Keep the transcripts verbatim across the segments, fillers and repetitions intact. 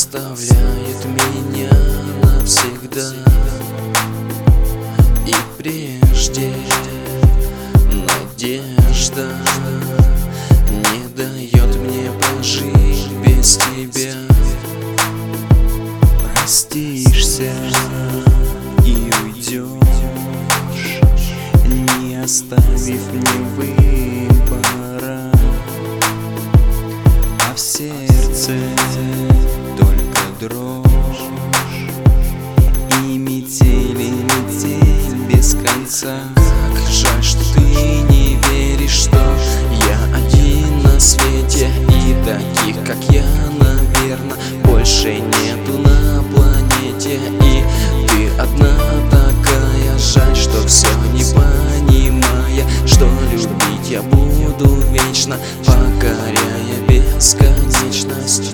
оставляет меня навсегда. И прежде надежда не дает мне прожить без тебя. Простишься и уйдешь, не оставив мне выбора, а в сердце только дрожь и метели, метель без конца. Как жаль, что ты не веришь, что я один на свете, и таких, как я, наверно, больше нету на планете. И ты одна такая, жаль, что все не понимая, что любить я буду вечно, покоряя бесконечность.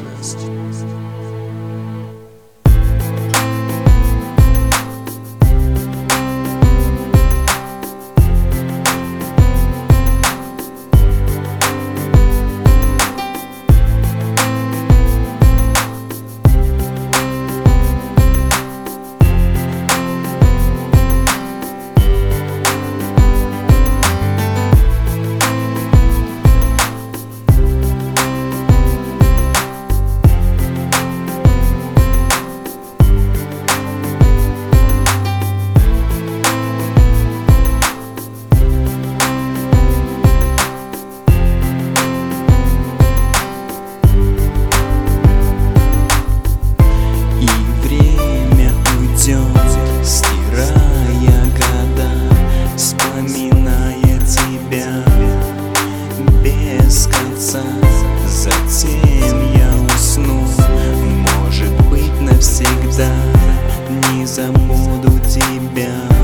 Затем я усну, может быть, навсегда не забуду тебя.